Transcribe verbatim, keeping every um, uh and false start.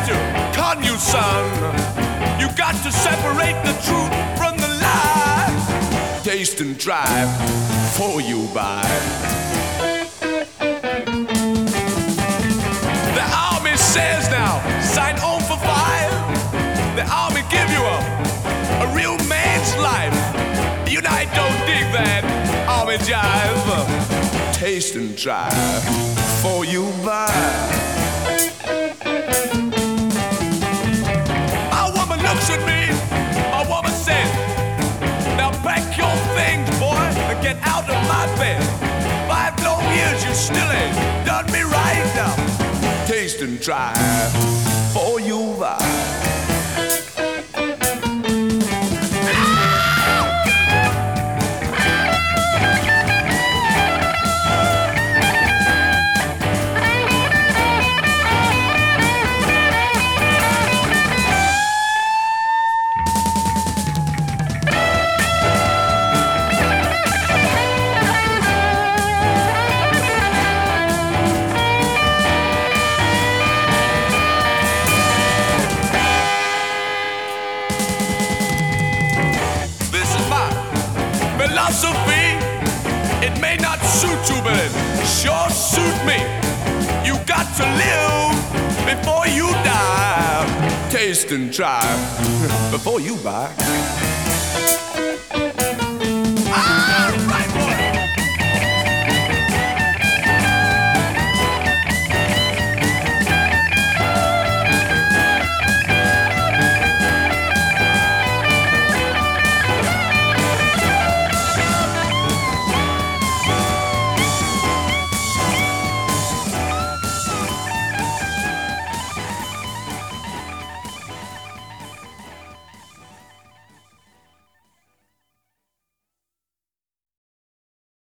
to con you, son. You got to separate the truth from the lie. Taste and try before you buy. The army says now, sign on for five. The army give you a, a real man's life. You and I don't dig that army jive. Taste and try before you buy. My woman looks at me, my woman says, now pack your things, boy, and get out of my bed. Five long years you still ain't done me right now. Taste and try before you buy. Philosophy, it may not suit you, but it sure suit me. You got to live before you die. Taste and try before you buy.